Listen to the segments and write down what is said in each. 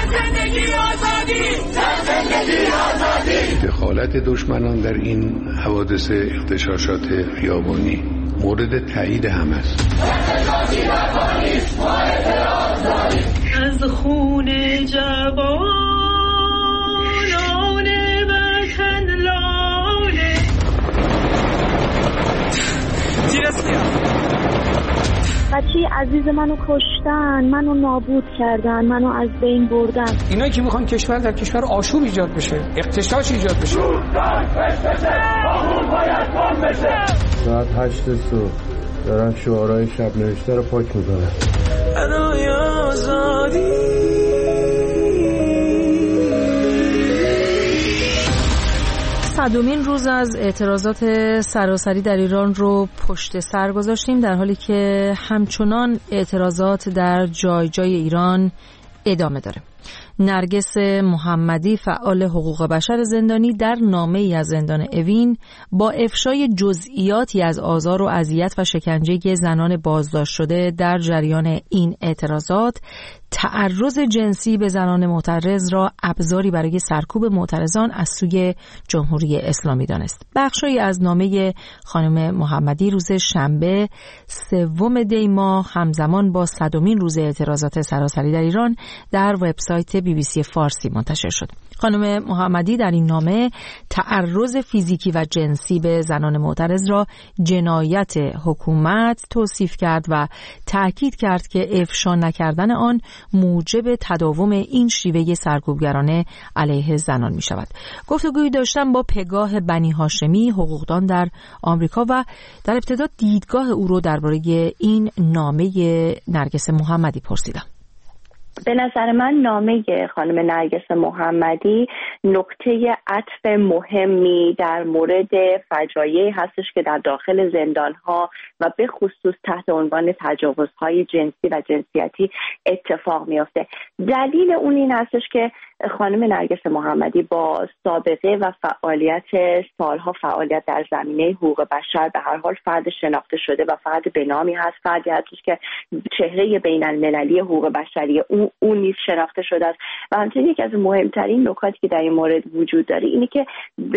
دخالت دشمنان در این حوادث اغتشاشات خیابانی مورد تایید هم است. از خون جوانان وطن لاله بچه عزیز منو کشتن، منو نابود کردن، منو از بین بردن. اینا که میخوان کشور در کشور آشوب ایجاد بشه، اغتشاش ایجاد بشه. ساعت 8 صبح دارن شعارهای شب نوشته رو پاک میکنن. ادای آزادی. صدومین روز از اعتراضات سراسری در ایران رو پشت سر گذاشتیم، در حالی که همچنان اعتراضات در جای جای ایران ادامه داره. نرگس محمدی، فعال حقوق بشر زندانی، در نامه‌ای از زندان اوین با افشای جزئیاتی از آزار و اذیت و شکنجه زنان بازداشت شده در جریان این اعتراضات، تعرض جنسی به زنان معترض را ابزاری برای سرکوب معترضان از سوی جمهوری اسلامی دانست. بخشی از نامه خانم محمدی روز شنبه 3 دی ماه همزمان با 100مین روز اعتراضات سراسری در ایران در وبسایت BBC فارسی منتشر شد. خانم محمدی در این نامه تعرض فیزیکی و جنسی به زنان معترض را جنایت حکومت توصیف کرد و تأکید کرد که افشا نکردن آن موجب تداوم این شیوه سرکوبگرانه علیه زنان می شود. گفتگویی داشتم با پگاه بنی هاشمی، حقوقدان در آمریکا، و در ابتدا دیدگاه او رو درباره این نامه نرگس محمدی پرسیدم. به نظر من نامه خانم نرگس محمدی نقطه عطف مهمی در مورد فجایعی هستش که در داخل زندان‌ها و به خصوص تحت عنوان تجاوزهای جنسی و جنسیتی اتفاق میفته. دلیل اون این هستش که خانم نرگس محمدی با سابقه و سالها فعالیت در زمینه حقوق بشر به هر حال فرد شناخته شده و فرد به نامی هست، فردی هستش که چهره بین المللی حقوق بشری اون نیز شناخته شده است. و همچنین یکی از مهمترین نکاتی که در این مورد وجود داره اینه که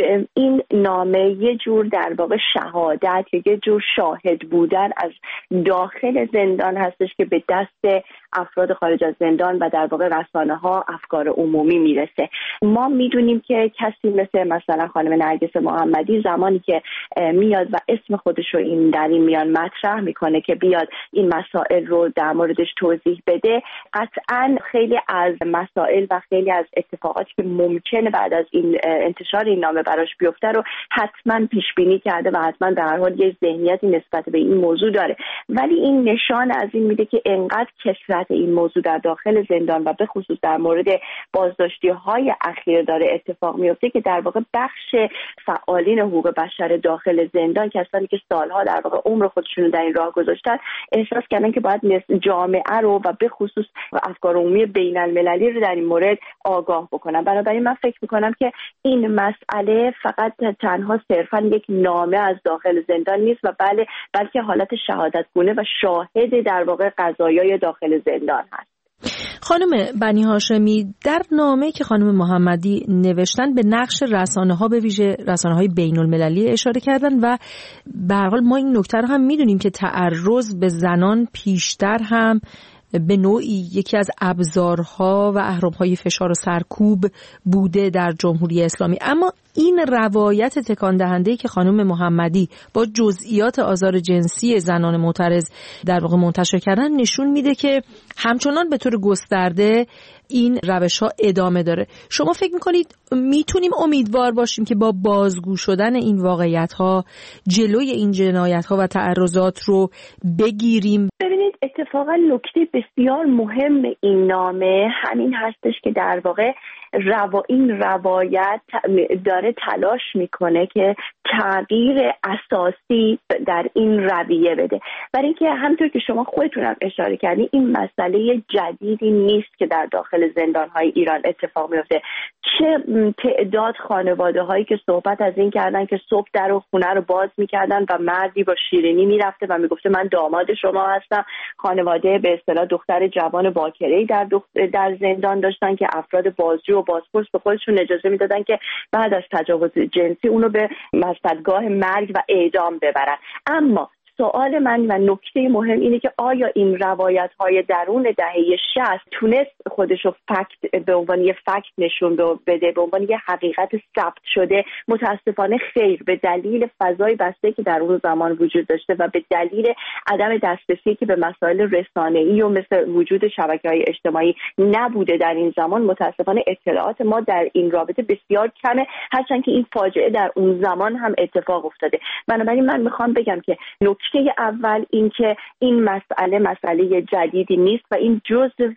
این نامه یه جور در واقع شهادت یا یه جور شاهد بودن از داخل زندان هستش که به دست افراد خارج از زندان و در واقع رسانه‌ها افکار عمومی میرسه. ما میدونیم که کسی مثلا خانم نرگس محمدی زمانی که میاد و اسم خودش رو در این میان مطرح میکنه که بیاد این مسائل رو در موردش توضیح بده، قطعاً خیلی از مسائل و خیلی از اتفاقاتی که ممکنه بعد از این انتشار این نامه براش بیفته رو حتما پیش بینی کرده و حتما در هر حال یه ذهنیتی نسبت به این موضوع داره. ولی این نشان از این میده که انقدر کثرت این موضوع در داخل زندان و به خصوص در مورد بازداشتی‌های اخیر داره اتفاق میفته که در واقع بخش فعالین حقوق بشر داخل زندان، کسانی که سالها در واقع عمر خودشون رو در این راه گذاشتن، احساس کردن که باید جامعه رو و به خصوص افکار عمومی بین المللی رو در این مورد آگاه بکنن. بنابراین من فکر میکنم که این مسئله فقط تنها صرفا یک نامه از داخل زندان نیست و بلکه حالت شهادتگونه و شاهد در واقع قضایای داخل زندان هست. خانم بنی هاشمی، در نامه که خانم محمدی نوشتن به نقش رسانه‌ها، به ویژه رسانه‌های بین‌المللی اشاره کردن و به هر حال ما این نکته رو هم می‌دونیم که تعرض به زنان پیشتر هم به نوعی یکی از ابزارها و اهرم‌های فشار و سرکوب بوده در جمهوری اسلامی. اما این روایت تکان دهنده‌ای که خانم محمدی با جزئیات آزار جنسی زنان معترض در واقع منتشر کردن نشون میده که همچنان به طور گسترده این روش‌ها ادامه داره. شما فکر می‌کنید میتونیم امیدوار باشیم که با بازگو شدن این واقعیت‌ها جلوی این جنایت‌ها و تعرضات رو بگیریم؟ ببینید، اتفاقا نکته بسیار مهم این نامه همین هستش که در واقع این روایت داره تلاش میکنه که تغییر اساسی در این رویه بده. برای اینکه همونطور که شما خودتون هم اشاره کردین، این مسئله جدیدی نیست که در داخل زندان‌های ایران اتفاق میفته. چه تعداد خانواده هایی که صحبت از این کردن که صبح در و خونه رو باز میکردن و مردی با شیرینی میرفته و میگفته من داماد شما هستم. خانواده به اصطلاح دختر جوان باکره‌ای در زندان داشتن که افراد بازجو و بازپرس به خودشون اجازه میدادن که بعد از تجاوز جنسی اونو به مصدگاه مرگ و اعدام ببرن. اما سوال من و نکته مهم اینه که آیا این روایت‌های درون دهه 60 تونست خودشو به عنوان یه فکت نشون بده، به عنوان یه حقیقت ثبت شده؟ متاسفانه خیر، به دلیل فضای بسته که در اون زمان وجود داشته و به دلیل عدم دسترسی که به مسائل رسانه‌ای و مثل وجود شبکه‌های اجتماعی نبوده در این زمان، متاسفانه اطلاعات ما در این رابطه بسیار کمه، هرچند که این فاجعه در اون زمان هم اتفاق افتاده. بنابراین من میخوام بگم که نکته اول این که این مسئله جدیدی نیست و این جزء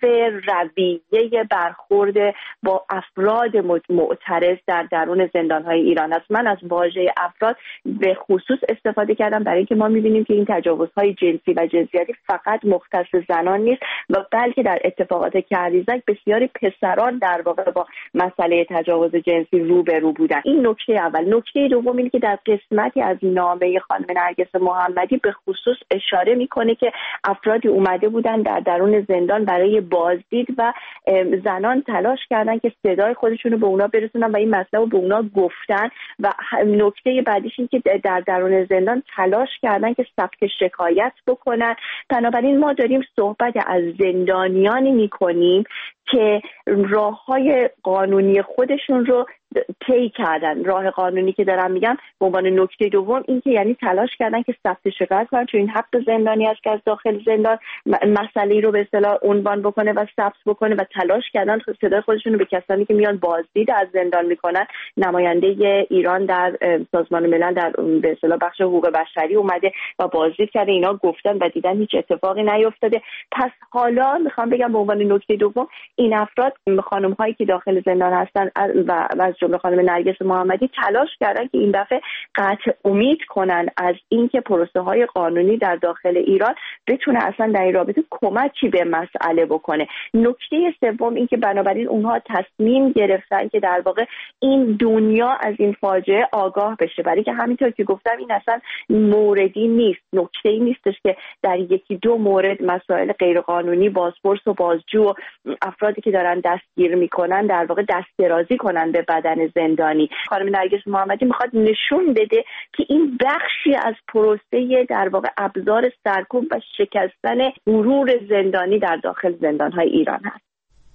رویه برخورد با افراد معترض در درون زندان‌های ایران است. من از واژه افراد به خصوص استفاده کردم برای اینکه ما می‌بینیم که این تجاوزهای جنسی و جنسیتی فقط مختص زنان نیست و بلکه در اتفاقات کریزک بسیاری پسران در واقع با مسئله تجاوز جنسی روبرو بودن. این نکته اول. نکته دوم اینه که در قسمتی از نامه خانم نرگس محمدی به خصوص اشاره میکنه که افرادی اومده بودن در درون زندان برای بازدید و زنان تلاش کردن که صدای خودشون رو به اونا برسونن و این مسئله رو به اونا گفتن و نکته بعدیش این که در درون زندان تلاش کردن که ثبت شکایت بکنن. بنابراین ما داریم صحبت از زندانیانی میکنیم که راه‌های قانونی خودشون رو طی کردن. راه قانونی که دارم میگم به عنوان نکته دوم این که یعنی تلاش کردن که ثبت شکایت کنن، چون این حق زندانی است که از داخل زندان مسئله‌ای رو به اصطلاح عنوان بکنه و ثبت بکنه و تلاش کردن صدای خودشون رو به کسانی که میان بازدید از زندان میکنن. نماینده ایران در سازمان ملل در به اصطلاح بخش حقوق بشری اومده و بازدید کرده، اینا گفتن و دیدن هیچ اتفاقی نیفتاده. پس حالا میخوام بگم به عنوان نکته دوم این افراد خانم‌هایی که داخل زندان هستن و از جمله خانم نرگس محمدی تلاش کردن که این دفعه قطع امید کنن از اینکه پروسه‌های قانونی در داخل ایران بتونه اصلا در این رابطه کمکی به مسئله بکنه. نکته سوم این که بنابراین اونها تصمیم گرفتن که در واقع این دنیا از این فاجعه آگاه بشه، برای که همینطور که گفتم این اصلا موردی نیست، نکته‌ای نیستش که در یکی دو مورد مسائل غیرقانونی بازپرس و بازجو و افرادی که دارن دستگیر میکنن در واقع دست درازی کنن به بدن زندانی. خانم نرگس محمدی میخواد نشون بده که این بخشی از پروسه در واقع ابزار سرکوب و شکستن غرور زندانی در داخل زندان‌های ایران هست.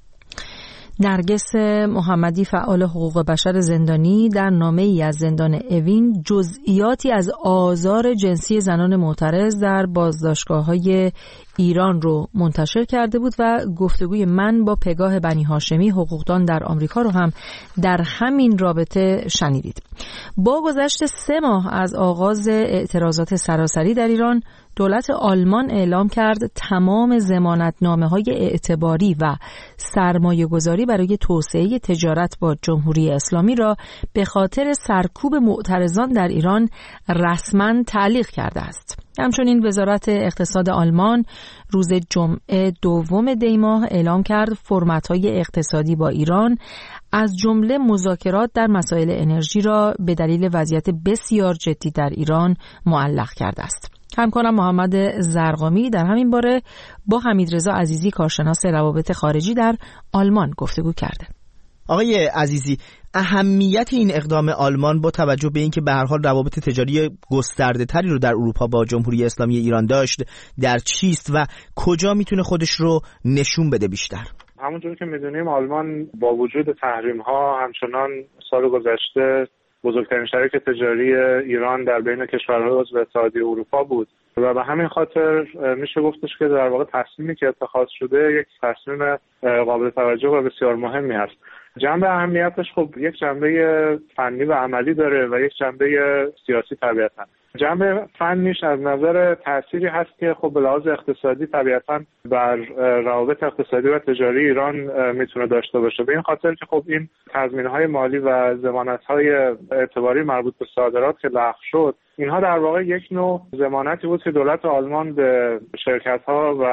نرگس محمدی فعال حقوق بشر زندانی در نامه‌ای از زندان اوین جزئیاتی از آزار جنسی زنان معترض در بازداشتگاه‌های ایران رو منتشر کرده بود و گفتگوی من با پگاه بنی هاشمی حقوقدان در آمریکا رو هم در همین رابطه شنیدید. با گذشت 3 ماه از آغاز اعتراضات سراسری در ایران، دولت آلمان اعلام کرد تمام ضمانتنامه‌های اعتباری و سرمایه‌گذاری برای توسعه تجارت با جمهوری اسلامی را به خاطر سرکوب معترضان در ایران رسما تعلیق کرده است. همچنین وزارت اقتصاد آلمان روز جمعه 2 دی ماه اعلام کرد فرمت‌های اقتصادی با ایران از جمله مذاکرات در مسائل انرژی را به دلیل وضعیت بسیار جدی در ایران معلق کرده است. همکارم محمد زرقامی در همین باره با حمیدرضا عزیزی کارشناس روابط خارجی در آلمان گفتگو کرده. آقای عزیزی، اهمیت این اقدام آلمان با توجه به اینکه به هر حال روابط تجاری گسترده‌تری رو در اروپا با جمهوری اسلامی ایران داشت در چیست و کجا میتونه خودش رو نشون بده بیشتر؟ همونجور که میدونیم آلمان با وجود تحریم‌ها همچنان سال گذشته بزرگترین شریک تجاری ایران در بین کشورهای عضو اتحادیه اروپا بود و به همین خاطر میشه گفتش که در واقع تصمیمی که اتخاذ شده یک تصمیم قابل توجه و بسیار مهمی است. جنبه اهمیتش خب یک جنبه فنی و عملی داره و یک جنبه سیاسی طبیعتاً. جنبه فنیش از نظر تأثیری هست که خب به لحاظ اقتصادی طبیعتاً بر روابط اقتصادی و تجاری ایران میتونه داشته باشه، به این خاطر که خب این تضمین‌های مالی و ضمانت‌های اعتباری مربوط به صادرات که لغو شد، اینها در واقع یک نوع ضمانتی بود که دولت آلمان به شرکت‌ها و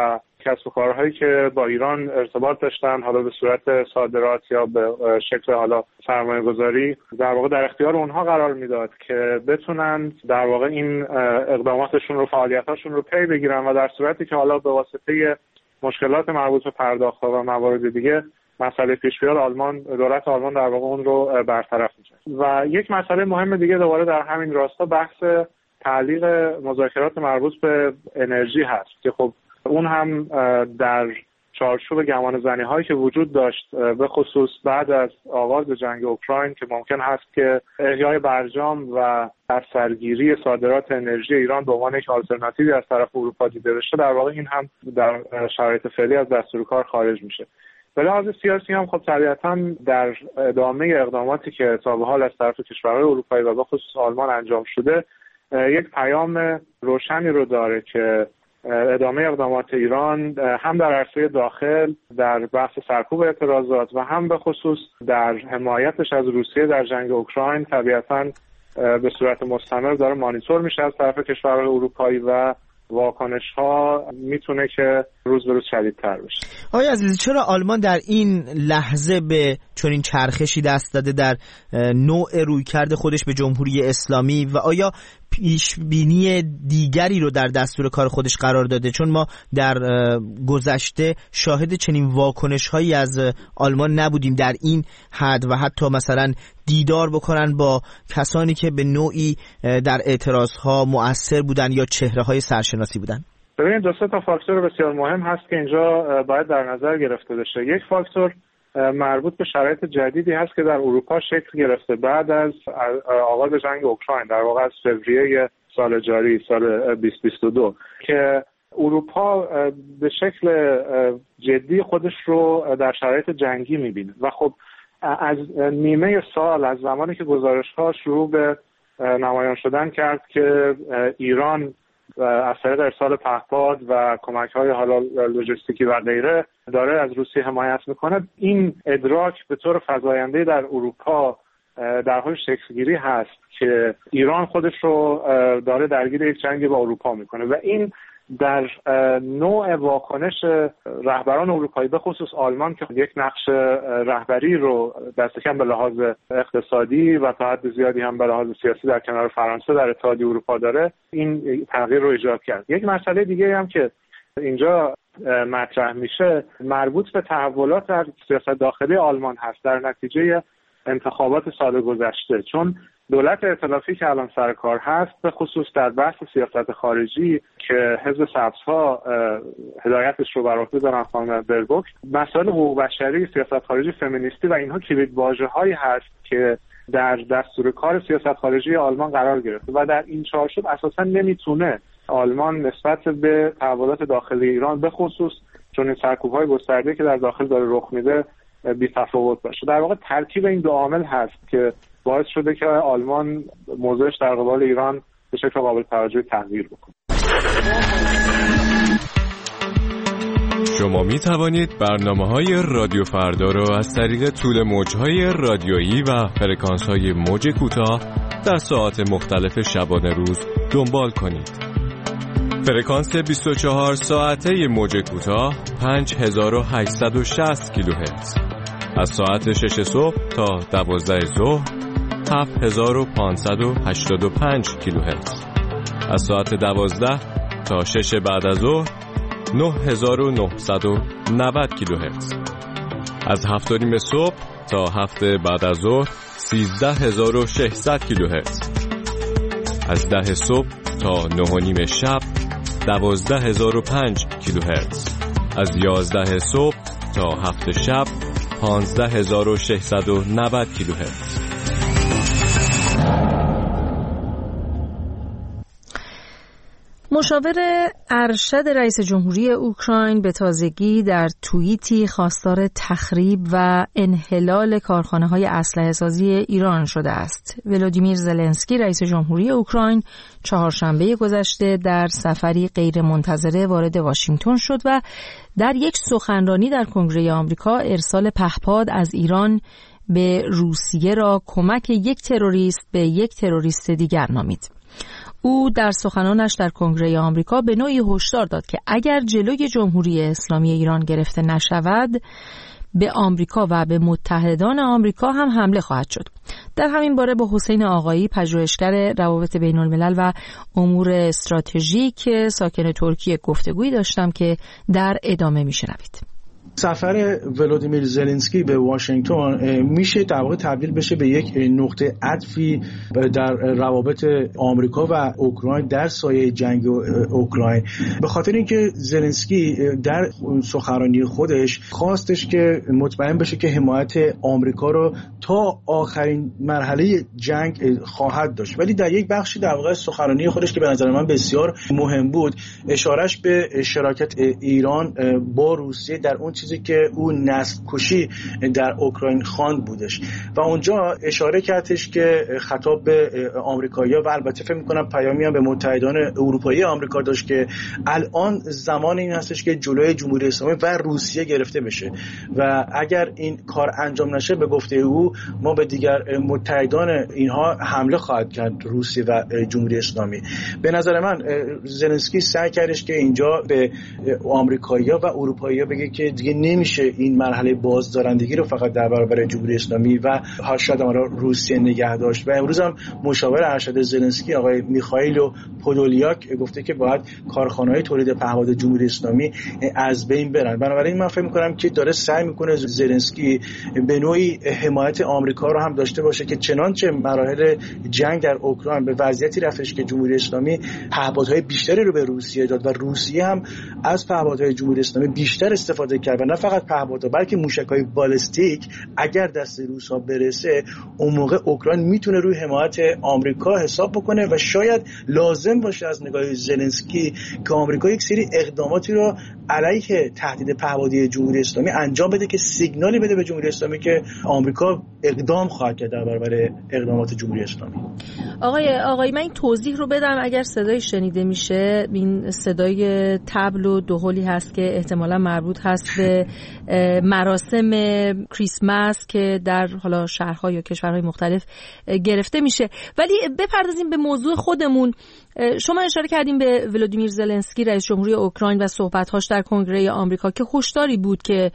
کسب و کارهایی که با ایران ارتباط داشتن، حالا به صورت صادرات یا به شکل حالا سرمایه گذاری، در واقع در اختیار اونها قرار میداد که بتونن در واقع این اقداماتشون رو، فعالیتاشون رو پی بگیرن و در صورتی که حالا به واسطه مشکلات مربوط به پرداخت‌ها و موارد دیگه مسئله پیش بیاد، دولت آلمان در واقع اون رو برطرف می‌کنه. و یک مسئله مهم دیگه دوباره در همین راستا بحث تعلیق مذاکرات مربوط به انرژی هست که خب اون هم در چارچوب گمانه‌زنی هایی که وجود داشت، به خصوص بعد از آغاز جنگ اوکراین که ممکن هست که احیای برجام و سرگیری صادرات انرژی ایران به عنوان یک آلترناتیوی از طرف اروپا دیده بشه، در واقع این هم در شرایط فعلی از دستور کار خارج میشه. به لحاظ سیاسی هم خب طبیعتاً در ادامه اقداماتی که تا به حال از طرف کشورهای اروپایی و به خصوص آلمان انجام شده، یک پیام روشنی رو داره که ادامه اقدامات ایران هم در عرصه داخل در بحث سرکوب اعتراضات و هم به خصوص در حمایتش از روسیه در جنگ اوکراین طبیعتاً به صورت مستمر داره مانیتور میشه از طرف کشورهای اروپایی و واکنش‌ها میتونه که روز به روز شدیدتر بشه. آقای عزیزی، چرا آلمان در این لحظه به چنین چرخشی دست داده در نوع رویکرد خودش به جمهوری اسلامی و آیا پیش بینی دیگری رو در دستور کار خودش قرار داده؟ چون ما در گذشته شاهد چنین واکنش‌هایی از آلمان نبودیم در این حد و حتی مثلا دیدار بکنن با کسانی که به نوعی در اعتراضها مؤثر بودن یا چهره‌های سرشناسی بودن. ببینید دو سه تا فاکتور بسیار مهم هست که اینجا باید در نظر گرفته بشه. یک فاکتور مربوط به شرایط جدیدی هست که در اروپا شکل گرفته بعد از آغاز جنگ اوکراین، در واقع از فوریه سال جاری، سال 2022، که اروپا به شکل جدی خودش رو در شرایط جنگی میبینه و خب از نیمه سال، از زمانی که گزارش‌ها شروع به نمایان شدن کرد که ایران از طریق ارسال پهپاد و کمک‌های حالا لوجستیکی و غیره داره از روسیه حمایت میکنه، این ادراک به طور فزاینده در اروپا در حال شکل‌گیری هست که ایران خودش رو داره درگیر یک جنگ با اروپا میکنه و این در نوع واکنش رهبران اروپایی به خصوص آلمان که یک نقش رهبری رو دست کم به لحاظ اقتصادی و تا حد زیادی هم به لحاظ سیاسی در کنار فرانسه در اتحادیه اروپا داره، این تغییر رو ایجاد کرد. یک مسئله دیگه هم که اینجا مطرح میشه مربوط به تحولات در سیاست داخلی آلمان هست در نتیجه انتخابات سال گذشته، چون دولت ائتلافی که الان سر کار هست به خصوص در بحث سیاست خارجی که حزب سبزها هدایتش رو بر عهده دارن خانم بربوک، مسائل حقوق بشری، سیاست خارجی فمینیستی و اینها کلیدواژه‌هایی هست که در دستور کار سیاست خارجی آلمان قرار گرفته و در این چارچوب اساسا نمیتونه آلمان نسبت به تحولات داخلی ایران به خصوص چون این سرکوب‌های گسترده که در داخل داره رخ میده بی تفاوت باشه. در واقع ترکیب این دو عامل هست که باعث شده که آلمان موضعش در قبال ایران به شکل قابل توجهی تغییر بکنه. شما می توانید برنامه‌های رادیو فردا را از طریق طول موج‌های رادیویی و فرکانس‌های موج کوتاه در ساعات مختلف شبانه روز دنبال کنید. فرکانس 24 ساعته موج کوتاه 5860 کیلوهرتز. از ساعت 6 صبح تا 12 ظهر 7585 کیلوهرتز. از ساعت 12 تا 6 بعد از ظهر 9990 کیلوهرتز. از 7:30 صبح تا 7 بعد از ظهر 13600 کیلوهرتز. از 10 صبح تا 9:30 شب 12005 کیلوهرتز. از 11 صبح تا 7 شب 15690 کیلوهرتز. مشاور ارشد رئیس جمهوری اوکراین به تازگی در توییتی خواستار تخریب و انحلال کارخانه‌های اسلحه‌سازی ایران شده است. ولادیمیر زلنسکی رئیس جمهوری اوکراین چهارشنبه گذشته در سفری غیرمنتظره وارد واشنگتن شد و در یک سخنرانی در کنگره آمریکا ارسال پهپاد از ایران به روسیه را کمک یک تروریست به یک تروریست دیگر نامید. او در سخنانش در کنگره آمریکا به نوعی هشدار داد که اگر جلوی جمهوری اسلامی ایران گرفته نشود به آمریکا و به متحدان آمریکا هم حمله خواهد شد. در همین باره با حسین آقایی، پژوهشگر روابط بین الملل و امور استراتژیک ساکن ترکیه گفتگویی داشتم که در ادامه میشنوید. سفر ولودیمیر زلنسکی به واشنگتن میشه در واقع تبدیل بشه به یک نقطه عطفی در روابط آمریکا و اوکراین در سایه جنگ اوکراین، به خاطر اینکه زلنسکی در سخنرانی خودش خواستش که مطمئن بشه که حمایت آمریکا رو تا آخرین مرحله جنگ خواهد داشت، ولی در یک بخشی در واقع سخنرانی خودش که به نظر من بسیار مهم بود اشارش به شراکت ایران با روسیه در اون چیزی که اون نسل کشی در اوکراین خواند بودش و اونجا اشاره کردش که خطاب به آمریکایی‌ها و البته فکر می‌کنم پیامی هم به متحدان اروپایی آمریکا داشت که الان زمان این هستش که جلوی جمهوری اسلامی و روسیه گرفته بشه و اگر این کار انجام نشه به گفته او ما به دیگر متحدان اینها حمله خواهد کرد روسیه و جمهوری اسلامی. به نظر من زلنسکی سعی کردش که اینجا به آمریکایی‌ها و اروپایی‌ها بگه که دیگه نمیشه این مرحله بازدارندگی رو فقط در برابر جمهوری اسلامی و شاید روسیه نگه داشت و امروز هم مشاور ارشد زلنسکی آقای میخائیل پودولیاک گفته که باید کارخانه‌های تولید پهپاد جمهوری اسلامی از بین برن. بنابراین من فکر می‌کنم که داره سعی می‌کنه زلنسکی به نوعی حمایت آمریکا رو هم داشته باشه که چنانچه مراحل جنگ در اوکراین به وضعیتی رفتش که جمهوری اسلامی پهپادهای بیشتری رو به روسیه داد و روسیه هم از پهپادهای جمهوری اسلامی بیشتر استفاده کرد و نه فقط پهپادها بلکه موشک‌های بالستیک اگر دست روس‌ها برسه اون موقع اوکراین میتونه روی حمایت آمریکا حساب بکنه و شاید لازم باشه از نگاه زلنسکی که آمریکا یک سری اقداماتی رو علیه تهدید پهپادی جمهوری اسلامی انجام بده که سیگنالی بده به جمهوری اسلامی که آمریکا اقدام خواهد کرد در برابر اقدامات جمهوری اسلامی. آقای من این توضیح رو بدم اگر صدای شنیده میشه. این صدای طبل و دهلی هست که احتمالاً مربوط هست به مراسم کریسمس که در حالا شهرها یا کشورهای مختلف گرفته میشه. ولی بپردازیم به موضوع خودمون. شما اشاره کردیم به ولودیمیر زلنسکی رئیس جمهوری اوکراین و صحبت‌هاش در کنگره آمریکا که هشداری بود که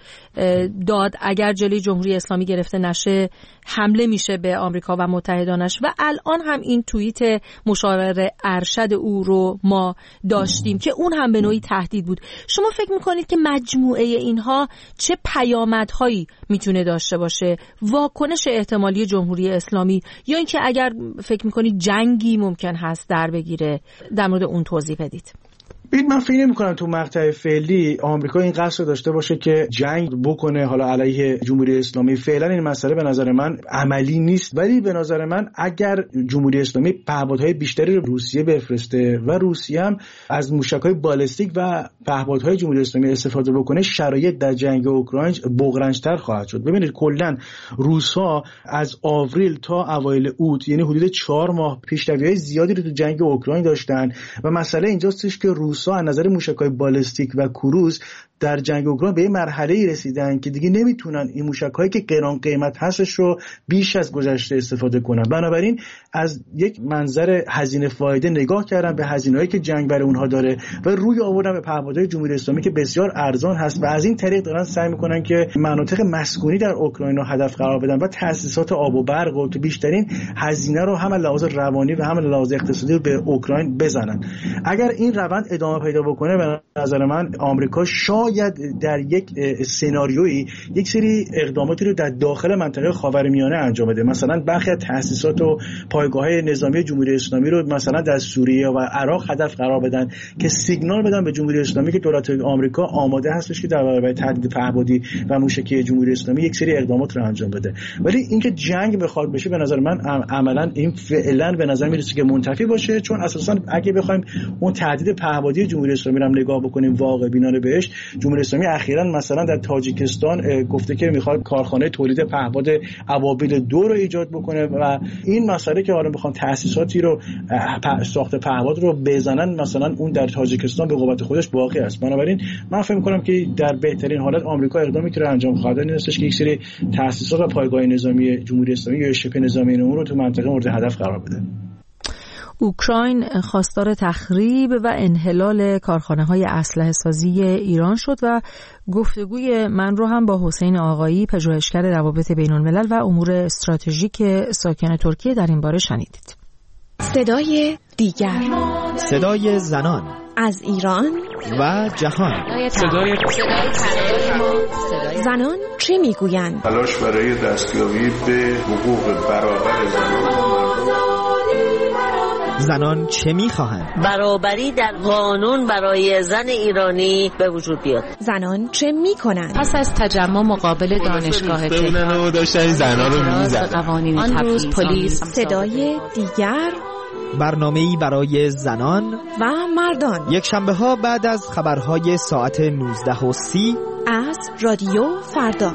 داد اگر جلوی جمهوری اسلامی گرفته نشه حمله میشه به آمریکا و متحدانش و الان هم این توییت مشاور ارشد او رو ما داشتیم که اون هم به نوعی تهدید بود. شما فکر میکنید که مجموعه اینها چه پیامدهایی میتونه داشته باشه؟ واکنش احتمالی جمهوری اسلامی یا اینکه اگر فکر میکنید جنگی ممکن هست در بگیره در مورد اون توضیح بدید. من فکر نمی‌کنم تو مقطع فعلی آمریکا این قصد داشته باشه که جنگ بکنه حالا علیه جمهوری اسلامی. فعلا این مسئله به نظر من عملی نیست، ولی به نظر من اگر جمهوری اسلامی پهپادهای بیشتری رو روسیه بفرسته و روسیه هم از موشک‌های بالستیک و پهپادهای جمهوری اسلامی استفاده بکنه شرایط در جنگ اوکراین بغرنج‌تر خواهد شد. ببینید کلاً روس‌ها از آوریل تا اوایل اوت یعنی حدود 4 ماه پیشروی‌های زیادی رو تو جنگ اوکراین داشتن و مسئله اینجاست که روس‌ها از نظر موشک‌های بالستیک و کروز در جنگ اوکراین به یه مرحله‌ای رسیدن که دیگه نمیتونن این موشک‌هایی که گران قیمت هستش رو بیش از گذشته استفاده کنن. بنابراین از یک منظر هزینه فایده نگاه کردن به هزینه‌هایی که جنگ برای اونها داره و روی آوردن به پهپادهای جمهوری اسلامی که بسیار ارزان هست و از این طریق دارن سعی میکنن که مناطق مسکونی در اوکراین رو هدف قرار بدن و تأسیسات آب و برق و که بیشترین هزینه رو هم لحاظ روانی و هم لحاظ اقتصادی رو به اوکراین بزنن. اگر این روند ادامه پیدا بکنه به نظر من آمریکا شاید در یک سناریویی یک سری اقداماتی رو در داخل منطقه خاورمیانه انجام بده. مثلا برخی از تأسیسات و پایگاه‌های نظامی جمهوری اسلامی رو مثلا در سوریه و عراق هدف قرار بدن که سیگنال بدن به جمهوری اسلامی که دولت آمریکا آماده هستش که در برابر تهدید پهپادی و موشکی جمهوری اسلامی یک سری اقدامات رو انجام بده. ولی اینکه جنگ بخواد بشه به نظر من عملاً این فعلا به نظر میرسه که منتفی باشه، چون اساساً اگه بخوایم اون تهدید پهپادی جمهوری اسلامی رو نگاه بکنیم واقع بینانه بهش، جمهوری اسلامی اخیراً مثلا در تاجیکستان گفته که میخواد کارخانه تولید پهپاد ابابیل 2 رو ایجاد بکنه و این مسئله که حالا میخوان تأسیساتی رو ساخت پهپاد رو بزنن مثلا اون در تاجیکستان به قوت خودش باقی است. بنابراین من فکر می‌کنم که در بهترین حالت آمریکا اقدامی که انجام خواهد داد این است که یک سری تأسیسات و پایگاه نظامی جمهوری اسلامی یا شبه نظامی اون رو تو منطقه مورد هدف قرار بده. اوکراین خواستار تخریب و انحلال کارخانه‌های اسلحه سازی ایران شد و گفتگوی من رو هم با حسین آقایی، پژوهشگر روابط بین‌الملل و امور استراتژیک ساکن ترکیه در این باره شنیدید. صدای دیگر، صدای زنان از ایران و جهان، صدای زنان چه میگویند؟ تلاش برای دستیابی به حقوق برابر زنان چه میخواهند؟ برابری در قانون برای زن ایرانی به وجود بیاد. زنان چه میکنند؟ پس از تجمع مقابل دانشگاه تهران داشتن زنان رو میزدن. آن روز پلیس. صدای دیگر، برنامه‌ای برای زنان و مردان، یک شنبه ها بعد از خبرهای ساعت 19:30 از رادیو فردا.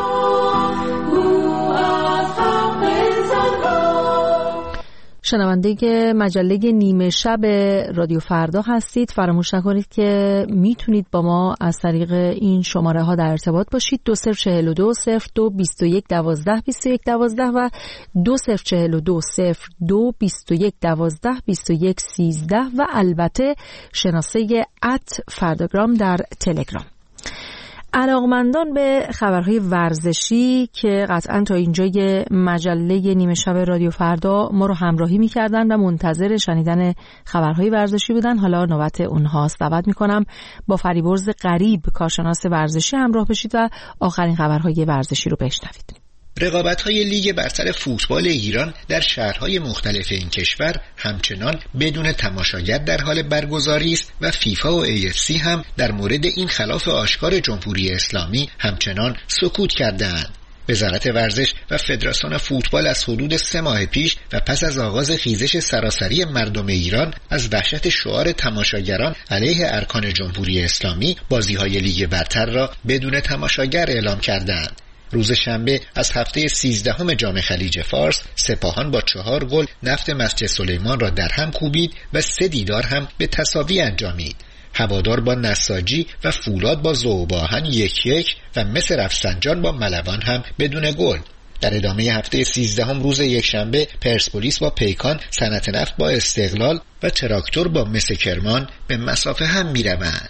شنونده مجله نیمه شب رادیو فردا هستید. فراموش نکنید که میتونید با ما از طریق این شماره ها در ارتباط باشید: 2042 02 21 12 21 12 و 2042 02 21 12 21 13 و البته شناسه @فرداگرام در تلگرام. علاقمندان به خبرهای ورزشی که قطعا تا اینجای مجله نیمه شب رادیو فردا ما رو همراهی می‌کردن و منتظر شنیدن خبرهای ورزشی بودن، حالا نوبت اونهاست. دعوت می‌کنم با فریبرز غریب، کارشناس ورزشی، همراه بشید و آخرین خبرهای ورزشی رو بشنوید. رقابت‌های لیگ برتر فوتبال ایران در شهرهای مختلف این کشور همچنان بدون تماشاگر در حال برگزاری است و فیفا و AFC هم در مورد این خلاف آشکار جمهوری اسلامی همچنان سکوت کرده‌اند. وزارت ورزش و فدراسیون فوتبال از حدود 3 ماه پیش و پس از آغاز خیزش سراسری مردم ایران از وحشت شعار تماشاگران علیه ارکان جمهوری اسلامی بازی‌های لیگ برتر را بدون تماشاگر اعلام کردند. روز شنبه از هفته 13 جام خلیج فارس، سپاهان با 4 گل نفت مسجد سلیمان را در هم کوبید و 3 دیدار هم به تساوی انجامید. هوادار با نساجی و فولاد با ذوب‌آهن 1-1 و مس رفسنجان با ملوان هم بدون گل. در ادامه هفته 13 روز یکشنبه پرسپولیس با پیکان، صنعت نفت با استقلال و تراکتور با مس کرمان به مسافه هم می‌روند.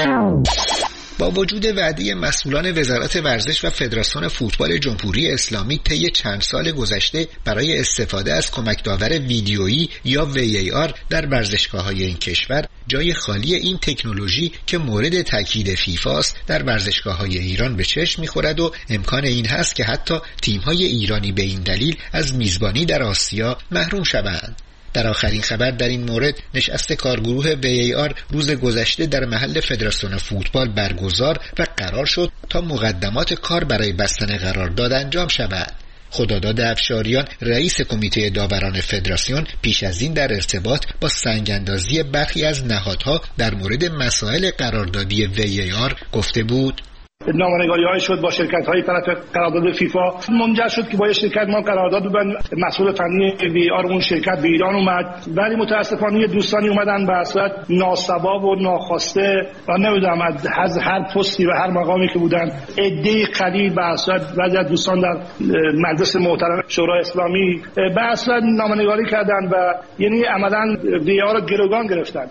با وجود وعده مسئولان وزارت ورزش و فدراسیون فوتبال جمهوری اسلامی طی چند سال گذشته برای استفاده از کمک داور ویدیویی یا VAR در ورزشگاه‌های این کشور، جای خالی این تکنولوژی که مورد تاکید فیفا است در ورزشگاه‌های ایران به چشم می‌خورد و امکان این هست که حتی تیم‌های ایرانی به این دلیل از میزبانی در آسیا محروم شوند. در آخرین خبر در این مورد، نشست کارگروه VAR روز گذشته در محل فدراسیون فوتبال برگزار و قرار شد تا مقدمات کار برای بستن قرارداد انجام شود. خداداد افشاریان، رئیس کمیته داوران فدراسیون، پیش از این در ارتباط با سنگ‌اندازی برخی از نهادها در مورد مسائل قراردادی VAR گفته بود: نامه‌نگاری‌های شد با شرکت‌های طرف قرارداد فیفا، منجر شد که با یک شرکت ما قرارداد بودن. مسئول فنی VAR اون شرکت به ایران اومد، ولی متأسفانه دوستانی اومدن به صورت ناسباب و ناخواسته و نمیدونم از هر پستی و هر مقامی که بودن، عده قلیل به صورت بعضی از دوستان در مجلس محترم شورای اسلامی به صورت نامه‌نگاری کردن و یعنی عملاً VAR رو گروگان گرفتن.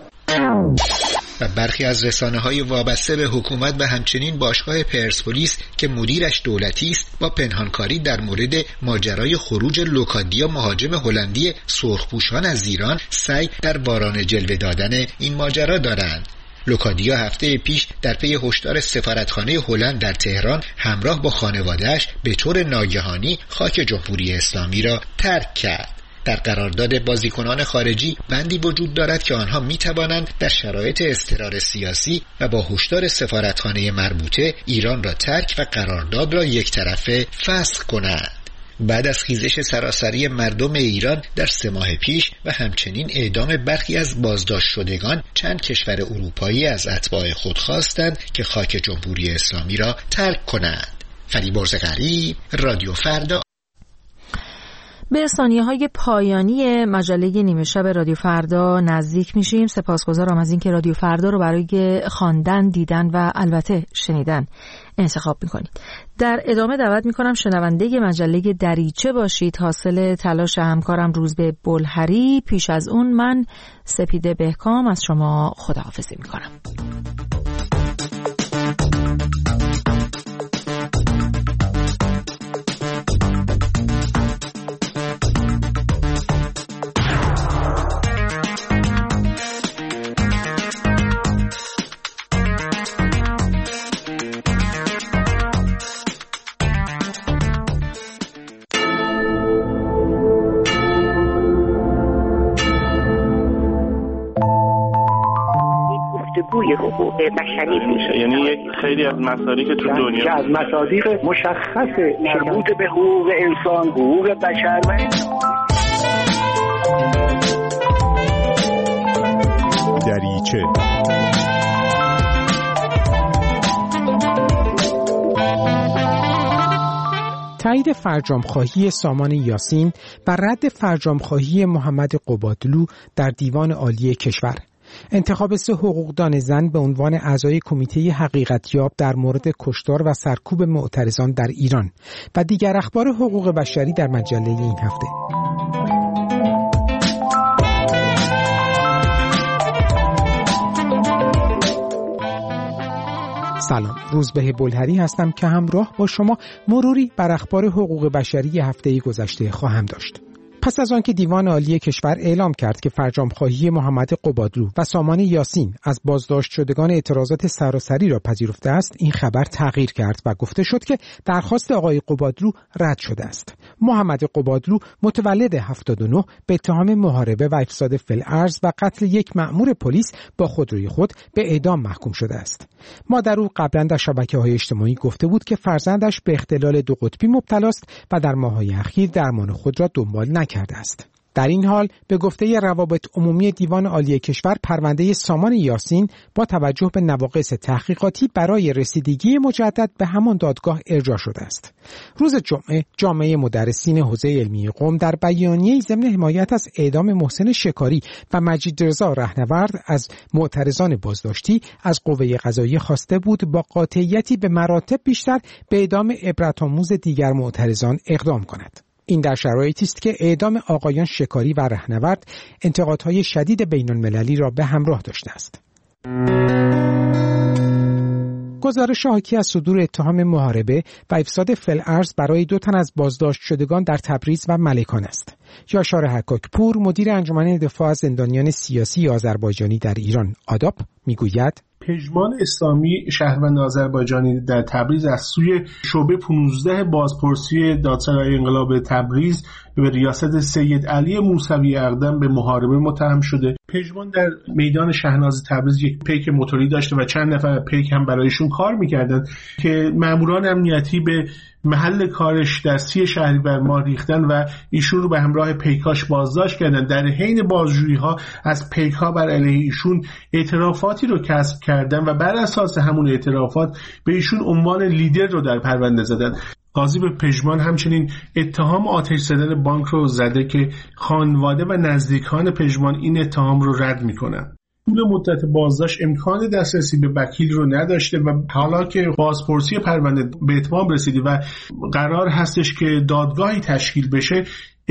و برخی از رسانه‌های وابسته به حکومت و همچنین باشگاه پرسپولیس که مدیرش دولتی است، با پنهانکاری در مورد ماجرای خروج لوکادیا مهاجم هلندی سرخپوشان از ایران سعی در بارانه جلوه دادن این ماجرا دارند. لوکادیا هفته پیش در پی هشدار سفارتخانه هلند در تهران همراه با خانواده‌اش به طور ناگهانی خاک جمهوری اسلامی را ترک کرد. در قرارداد بازیکنان خارجی بندی وجود دارد که آنها می توانند در شرایط اضطرار سیاسی و با هشدار سفارتخانه مربوطه ایران را ترک و قرارداد را یک طرفه فسخ کنند. بعد از خیزش سراسری مردم ایران در 3 ماه پیش و همچنین اعدام برخی از بازداشت شدگان، چند کشور اروپایی از اتباع خود خواستند که خاک جمهوری اسلامی را ترک کنند. فریبرز غریب، رادیو فردا. به ثانیه‌های پایانی مجله نیمه شب رادیو فردا نزدیک میشیم. سپاسگزارم از اینکه رادیو فردا رو برای خواندن، دیدن و البته شنیدن انتخاب میکنید. در ادامه دعوت میکنم شنونده مجله دریچه باشید، حاصل تلاش همکارم روزبه بلهری. پیش از اون من سپیده بهکام از شما خداحافظی میکنم. گفتگوی حقوق بشری میشه، یعنی خیلی از مسائلی که تو دنیا از مصادیق مشخص مربوط به حقوق انسان، حقوق بشر و دریچه. تایید فرجام‌خواهی سامان یاسین و رد فرجام‌خواهی محمد قبادلو در دیوان عالی کشور. انتخاب 3 حقوقدان زن به عنوان اعضای کمیته حقیقتیاب در مورد کشتار و سرکوب معترضان در ایران و دیگر اخبار حقوق بشری در مجله این هفته. سلام، روزبه بلهری هستم که همراه با شما مروری بر اخبار حقوق بشری هفته گذشته خواهم داشت. پس از آنکه دیوان عالی کشور اعلام کرد که فرجام‌خواهی محمد قبادلو و سامان یاسین از بازداشت شدگان اعتراضات سراسری را پذیرفته است، این خبر تغییر کرد و گفته شد که درخواست آقای قبادلو رد شده است. محمد قبادلو متولد 79 به اتهام محاربه و افساد فی‌الارض و قتل یک مأمور پلیس با خودروی خود به اعدام محکوم شده است. مادر او قبلا در شبکه‌های اجتماعی گفته بود که فرزندش به اختلال 2 قطبی مبتلا است و در ماه‌های اخیر درمان خود را دنبال نکرده است. در این حال به گفته روابط عمومی دیوان عالی کشور، پرونده سامان یاسین با توجه به نواقص تحقیقاتی برای رسیدگی مجدد به همان دادگاه ارجاع شده است. روز جمعه جامعه مدرسین حوزه علمی قم در بیانیه‌ای ضمن حمایت از اعدام محسن شکاری و مجید رضا رهنورد از معترضان بازداشتی از قوه قضاییه خواسته بود با قاطعیتی به مراتب بیشتر به اعدام عبرت‌آموز دیگر معترضان اقدام کند. این در شرایطی است که اعدام آقایان شکاری و رهنورد انتقادهای شدید بین‌المللی را به همراه داشته است. گزارش حاکی از صدور اتهام محاربه و افساد فی‌الارض برای 2 تن از بازداشت شدگان در تبریز و ملکان است. یاشار حکاکپور، مدیر انجمن دفاع از زندانیان سیاسی آذربایجانی در ایران آداپ، میگوید پژمان اسلامی شهروند آذربایجانی در تبریز از سوی شعبه 15 بازپرسی دادسرای انقلاب تبریز به ریاست سید علی موسوی اقدم به محاربه متهم شده. پژمان در میدان شهناز تبریز یک پیک موتوری داشته و چند نفر پیک هم برایشون کار میکردن که ماموران امنیتی به محل کارش در 30 شهریور ماه ریختن و ایشون رو به همراه پیکاش بازداشت کردن. در حین بازجویی‌ها از پیک‌ها بر علیه ایشون اعترافاتی رو کسب کردن و بر اساس همون اعترافات به ایشون عنوان لیدر رو در پرونده زدن. قاضی به پژمان همچنین اتهام آتش زدن بانک رو زده که خانواده و نزدیکان پژمان این اتهام رو رد می‌کنن. طول مدت بازداشت امکان دسترسی به وکیل رو نداشته و حالا که بازپرسی پرونده به اتمام رسیده و قرار هستش که دادگاهی تشکیل بشه،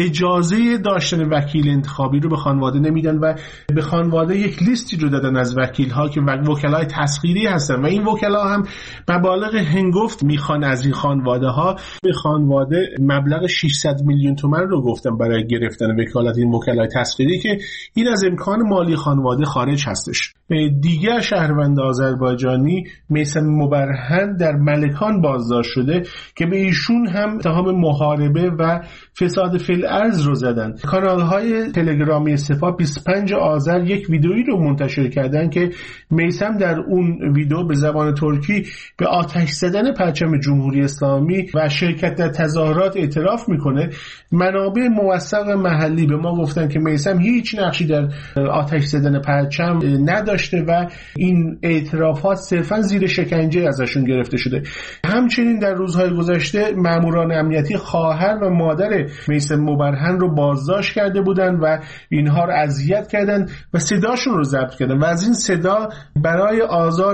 اجازه داشتن وکیل انتخابی رو به خانواده نمیدن و به خانواده یک لیستی رو دادن از وکیل ها که وکلای تسخیری هستن و این وکلا هم مبالغ هنگفت میخوان از این خانواده ها. به خانواده مبلغ 600 میلیون تومان رو گفتن برای گرفتن وکالت این وکلای تسخیری که این از امکان مالی خانواده خارج هستش. دیگر شهروند آذربایجانی میثم مبرهن در ملکان بازداشت شده که به ایشون هم اتهام محاربه و فساد فی‌الارض رو زدن. کانال‌های تلگرامی سپاه 25 آذر یک ویدئویی رو منتشر کردن که میثم در اون ویدئو به زبان ترکی به آتش زدن پرچم جمهوری اسلامی و شرکت در تظاهرات اعتراف میکنه. منابع موثق محلی به ما گفتن که میثم هیچ نقشی در آتش زدن پرچم نداشته و این اعترافات صرفا زیر شکنجه ازشون گرفته شده. همچنین در روزهای گذشته ماموران امنیتی خواهر و مادر میثم نوبرهن رو بازداشت کرده بودن و اینها رو اذیت کردن و صداشون رو ضبط کردن و از این صدا برای آزار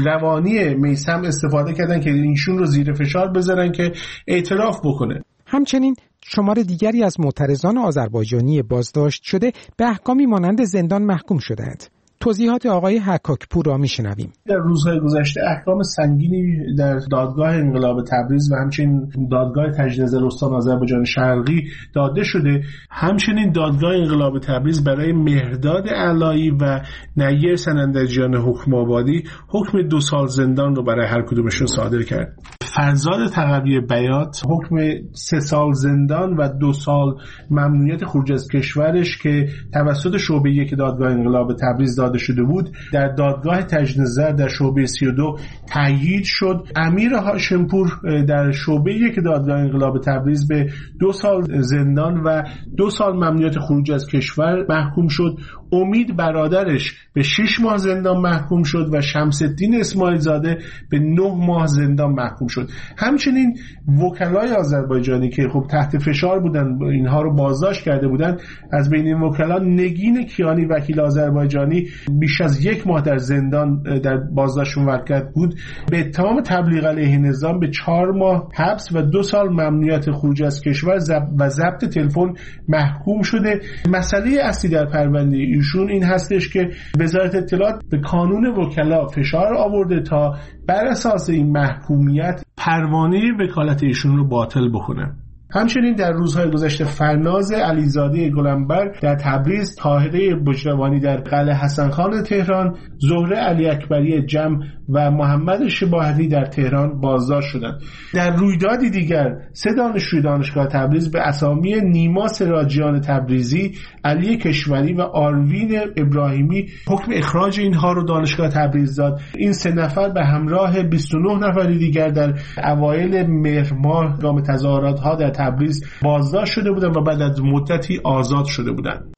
روانی میثم استفاده کردن که اینشون رو زیر فشار بذارن که اعتراف بکنه. همچنین شمار دیگری از معترضان آذربایجانی بازداشت شده به احکامی مانند زندان محکوم شدند. توضیحات آقای حکاکپور را میشنویم. در روزهای گذشته احکام سنگینی در دادگاه انقلاب تبریز و همچنین دادگاه تجدید نظر استان آذربایجان شرقی داده شده. همچنین دادگاه انقلاب تبریز برای مهرداد علایی و نیر سنندجیان حکم آبادی حکم 2 سال زندان رو برای هر کدومشون صادر کرد. فرزاد تقوی بیات حکم 3 سال زندان و 2 سال ممنوعیت خروج از کشورش که توسط شعبه 1 دادگاه انقلاب تبریز داده شده بود در دادگاه تجدید نظر در شعبه 32 تأیید شد. امیر هاشمپور در شعبه 1 دادگاه انقلاب تبریز به 2 سال زندان و 2 سال ممنوعیت خروج از کشور محکوم شد. امید برادرش به 6 ماه زندان محکوم شد و شمس الدین اسماعیل زاده به 9 ماه زندان محکوم شد. همچنین وکلای آذربایجانی که خب تحت فشار بودن اینها رو بازداشت کرده بودن، از بین این وکلا نگین کیانی وکیل آذربایجانی بیش از 1 ماه در زندان در بازداشت موقت بود. به اتهام تبلیغ علیه نظام به 4 ماه حبس و 2 سال ممنوعیت خروج از کشور و ضبط تلفن محکوم شده. مسئله اصلی در پرونده ایشون این هستش که وزارت اطلاعات به کانون وکلا فشار آورده تا بر اساس این محکومیت پروانه وکالت ایشون رو باطل بکنه. همچنین در روزهای گذشته فرناز علیزاده گلنبر در تبریز، طاهره بجروانی در قلعه حسن خان تهران، زهره علی اکبری جم و محمد شباهتی در تهران بازداشت شدند. در رویدادی دیگر 3 دانشجوی دانشگاه تبریز به اسامی نیما سراجیان تبریزی، علی کشوری و آروین ابراهیمی حکم اخراج اینها رو دانشگاه تبریز داد. این 3 نفر به همراه 29 نفر دیگر در اوایل مهر ماه هنگام تظاهرات‌ها در تبریز بازداشت شده بودند و بعد از مدتی آزاد شده بودند.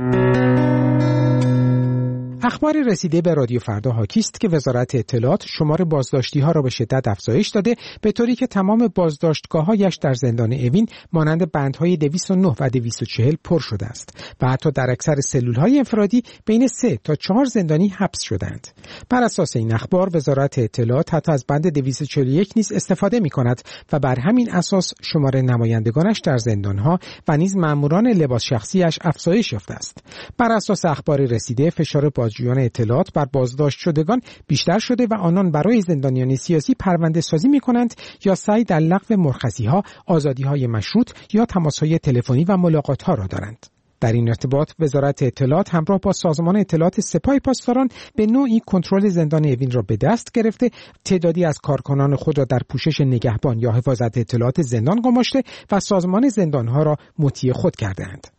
اخباری رسیده به رادیو فردا حاکی است که وزارت اطلاعات شمار بازداشتی‌ها را به شدت افزایش داده، به طوری که تمام بازداشتگاه‌هایش در زندان اوین مانند بندهای 209 و 240 پر شده است و حتی در اکثر سلول‌های انفرادی بین 3 تا 4 زندانی حبس شدند. بر اساس این اخبار وزارت اطلاعات حتی از بند 241 نیز استفاده می‌کند و بر همین اساس شمار نمایندگانش در زندان‌ها و نیز ماموران لباس شخصی‌اش افزایش یافته است. بر اساس اخباری رسیده فشار بازجویان اطلاعات بر بازداشت شدگان بیشتر شده و آنان برای زندانیان سیاسی پرونده سازی می‌کنند یا سعی در لغو مرخصی‌ها، آزادی‌های مشروط یا تماس‌های تلفنی و ملاقات‌ها را دارند. در این ارتباط وزارت اطلاعات همراه با سازمان اطلاعات سپاه پاسداران به نوعی کنترل زندان اوین را به دست گرفته، تعدادی از کارکنان خود را در پوشش نگهبان یا حفاظت اطلاعات زندان گماشته و سازمان زندان‌ها را مطیع خود کرده‌اند.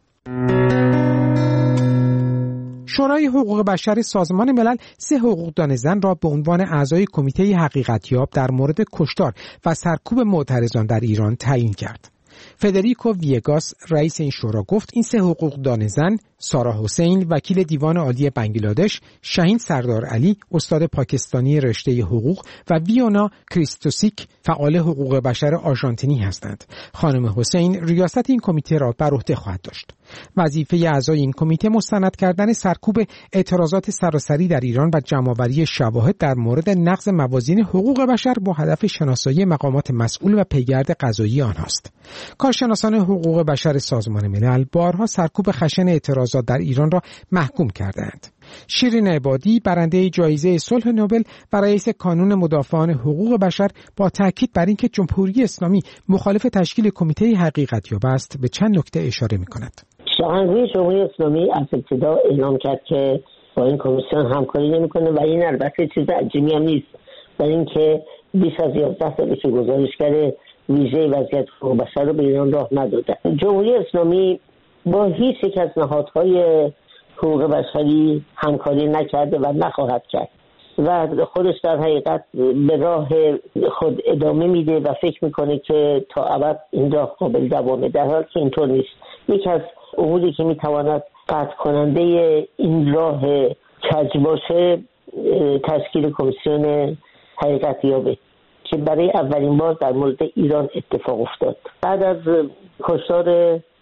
شورای حقوق بشر سازمان ملل 3 حقوقدان زن را به عنوان اعضای کمیته حقیقتیاب در مورد کشتار و سرکوب معترضان در ایران تعیین کرد. فدریکو ویگاس رئیس این شورا گفت این 3 حقوقدان زن، سارا حسین وکیل دیوان عالی بنگلادش، شاهین سردار علی استاد پاکستانی رشته حقوق و ویونا کریستوسیک فعال حقوق بشر آرژانتینی هستند. خانم حسین ریاست این کمیته را بر عهده خواهد داشت. وظیفه اعضای این کمیته مستند کردن سرکوب اعتراضات سراسری در ایران و جمع‌آوری شواهد در مورد نقض موازین حقوق بشر با هدف شناسایی مقامات مسئول و پیگرد قضایی آنهاست. کارشناسان حقوق بشر سازمان ملل بارها سرکوب خشن اعتراضات در ایران را محکوم کردند. شیرین عبادی برنده جایزه صلح نوبل و رئیس کانون مدافعان حقوق بشر با تاکید بر اینکه جمهوری اسلامی مخالف تشکیل کمیته حقیقتیاب است به چند نکته اشاره می‌کند. شاهنشاهی جمهوری اسلامی از ابتدا اعلام کرد که با این کمیسیون همکاری نمی‌کنه و این البته چیز عجیبی هم نیست، برای اینکه بیش از 11 سال که گزارشگر ویژه وضعیت حقوق بشر رو به ایران راه نداده. جمهوری اسلامی با هیچ یک از نهادهای حقوق بشری همکاری نکرده و نخواهد کرد و خودش در حقیقت به راه خود ادامه میده و فکر میکنه که تا ابد این راه قابل دوامه، در حالی که اینطور نیست. یکی از اموری که میتواند قطع کننده این راه کج باشه تشکیل کمیسیون حقیقتیابه که برای اولین بار در مورد ایران اتفاق افتاد. بعد از کشتار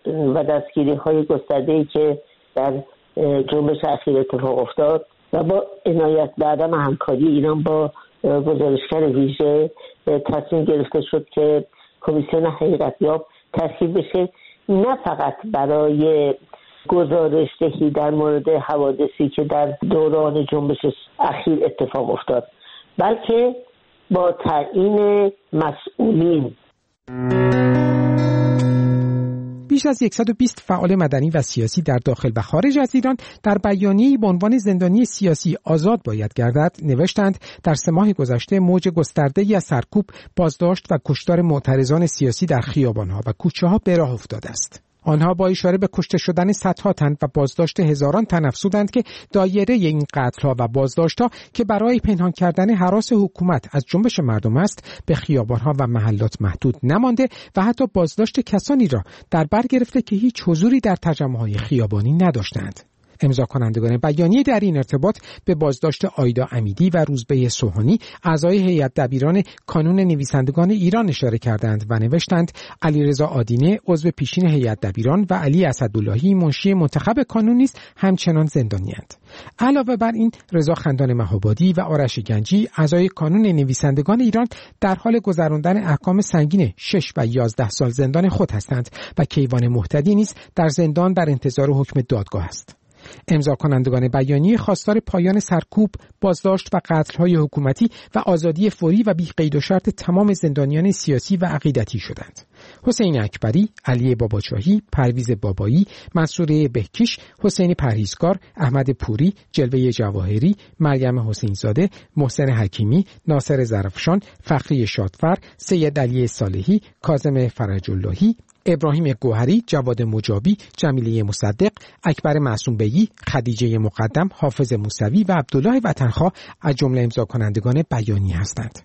و دستگیری‌های گسترده‌ای که در جنبش اخیر اتفاق افتاد و با عنایت به عدم همکاری ایران با گزارشگر ویژه تصمیم گرفته شد که کمیسیون حقیقتیاب تشکیل بشه، نه فقط برای گزارش دهی در مورد حوادثی که در دوران جنبش اخیر اتفاق افتاد، بلکه با تعیین مسئولین. بیش از 120 فعال مدنی و سیاسی در داخل و خارج از ایران در بیانیه‌ای به عنوان زندانی سیاسی آزاد باید گردد نوشتند در 3 ماه گذشته موج گسترده‌ای از سرکوب، بازداشت و کشتار معترضان سیاسی در خیابان‌ها و کوچه‌ها به راه افتاده است. آنها با اشاره به کشته شدن صدها تن و بازداشت هزاران تن افزودند که دایره این قتل‌ها و بازداشت‌ها که برای پنهان کردن هراس حکومت از جنبش مردم است به خیابان‌ها و محلات محدود نمانده و حتی بازداشت کسانی را در بر گرفته که هیچ حضوری در تجمع‌های خیابانی نداشتند. امضا کنندگان بیانیه در این ارتباط به بازداشت آیدا امیدی و روزبه سوهانی اعضای هیئت دبیران کانون نویسندگان ایران اشاره کردند و نوشتند علیرضا آدینه عضو پیشین هیئت دبیران و علی اسداللهی منشی منتخب کانون نیز همچنان زندانی‌اند. علاوه بر این رضا خندان مهابادی و آرش گنجی اعضای کانون نویسندگان ایران در حال گذراندن احکام سنگین 6 و 11 سال زندان خود هستند و کیوان مهتدی نیز در زندان در انتظار حکم دادگاه است. امضا کنندگان بیانیه خواستار پایان سرکوب، بازداشت و قتل‌های حکومتی و آزادی فوری و بی قید و شرط تمام زندانیان سیاسی و عقیدتی شدند. حسین اکبری، علی باباچاهی، پرویز بابایی، منصور بهکیش، حسین پرهیزکار، احمد پوری، جلوه جواهری، مریم حسینزاده، محسن حکیمی، ناصر ظرفشان، فخری شادفر، سید علی صالحی، کاظم فرج‌اللهی، ابراهیم گوهری، جواد مجابی، جمیله مصدق، اکبر معصوم بیگی، خدیجه مقدم، حافظ موسوی و عبدالله وطنخواه از جمله امضا کنندگان بیانیه هستند.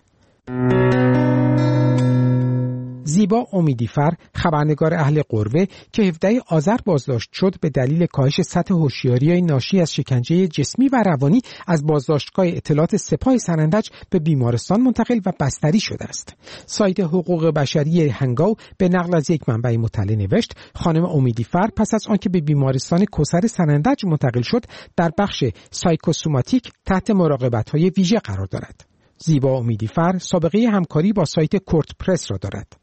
زیبا امیدیفر، خبرنگار اهل قروه که 17 آذر بازداشت شد به دلیل کاهش سطح هوشیاری ناشی از شکنجه جسمی و روانی از بازداشتگاه اطلاعات سپاه سنندج به بیمارستان منتقل و بستری شده است. سایت حقوق بشری هنگاو به نقل از یک منبع مطلع نوشت خانم امیدیفر پس از آنکه به بیمارستان کوثر سنندج منتقل شد در بخش سایکوسوماتیک تحت مراقبت‌های ویژه قرار دارد. زیبا امیدیفر سابقه همکاری با سایت کورت پرس را دارد.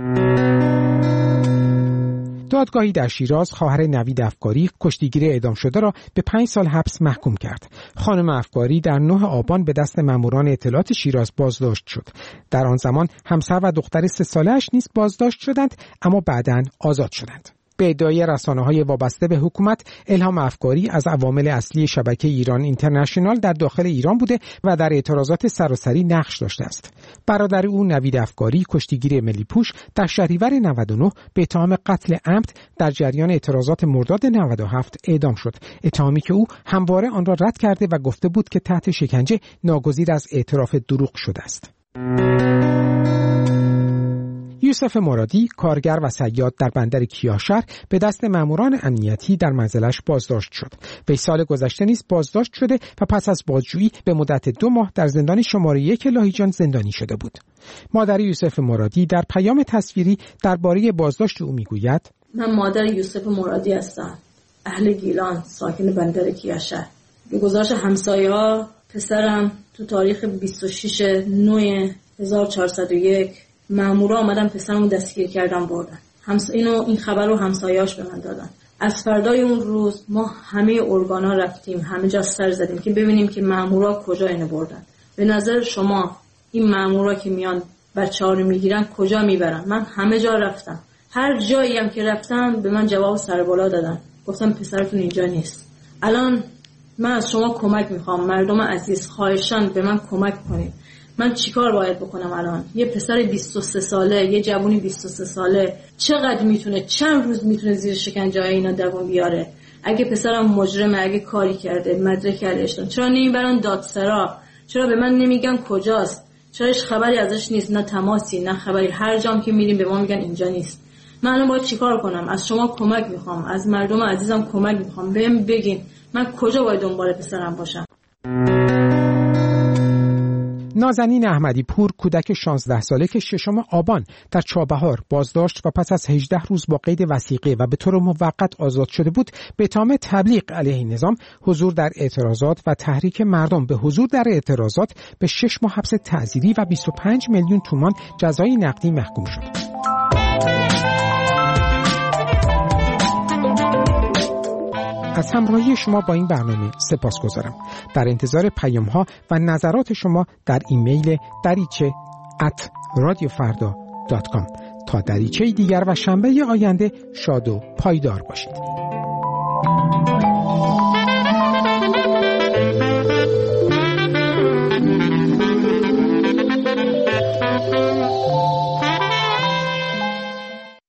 دادگاهی در شیراز خواهر نوید افکاری کشتیگیر اعدام شده را به 5 سال حبس محکوم کرد. خانم افکاری در 9 آبان به دست ماموران اطلاعات شیراز بازداشت شد. در آن زمان همسر و دختر 3 ساله‌اش نیز بازداشت شدند اما بعداً آزاد شدند. به ادعای رسانه‌های وابسته به حکومت، الهام افکاری از عوامل اصلی شبکه ایران اینترنشنال در داخل ایران بوده و در اعتراضات سراسری نقش داشته است. برادر او نوید افکاری کشتیگیر ملی پوش در شهریور 99 به اتهام قتل عمد در جریان اعتراضات مرداد 97 اعدام شد. اتهامی که او همواره آن را رد کرده و گفته بود که تحت شکنجه ناگزیر از اعتراف دروغ شده است. یوسف مرادی کارگر و صیاد در بندر کیاشهر به دست ماموران امنیتی در منزلش بازداشت شد. وی سال گذشته نیز بازداشت شده و پس از بازجویی به مدت 2 ماه در زندان شماره 1 لاهیجان زندانی شده بود. مادر یوسف مرادی در پیام تصویری درباره بازداشت او میگوید: من مادر یوسف مرادی هستم، اهل گیلان، ساکن بندر کیاشهر. به گزارش همسایه‌ها پسرم تو تاریخ 26/9/1401 مامورا آمدن پسرمو دستگیر کردن بردن. این خبر رو همسایه‌اش به من دادن. از فردای اون روز ما همه ارگانا رفتیم، همه جا سر زدیم که ببینیم که مامورا کجا اینو بردن. به نظر شما این مامورا که میان بچه‌ها رو میگیرن کجا میبرن؟ من همه جا رفتم. هر جایی هم که رفتم به من جواب سر بالا دادن. گفتم پسرتون اینجا نیست. الان من از شما کمک میخوام، مردم عزیز، خواهشاً به من کمک کنید. من چیکار باید بکنم الان؟ یه پسر 23 ساله، یه جوونی 23 ساله چقدر میتونه، چند روز میتونه زیر شکنجه اینا دووم بیاره؟ اگه پسرم مجرمه، اگه کاری کرده، مدرک علش داره، چرا نمیبرن دادسرا؟ چرا به من نمیگن کجاست؟ چرا هیچ خبری ازش نیست؟ نه تماسی، نه خبری. هر جام که میریم به ما میگن اینجا نیست. من الان باید چیکار کنم؟ از شما کمک میخوام، از مردم عزیزم کمک میخوام. بهم بگین من کجا باید دنبال پسرم باشم؟ نازنین احمدی پور کودک 16 ساله که 6 آبان در چابهار بازداشت و پس از 18 روز با قید وثیقه و به طور موقت آزاد شده بود به اتهام تبلیغ علیه نظام، حضور در اعتراضات و تحریک مردم به حضور در اعتراضات به 6 ماه حبس تعزیری و 25 میلیون تومان جزای نقدی محکوم شد. از همراهی شما با این برنامه سپاسگزارم. در انتظار پیام‌ها و نظرات شما در ایمیل dariche@radiofarda.com. تا دریچه دیگر و شنبه آینده شاد و پایدار باشید.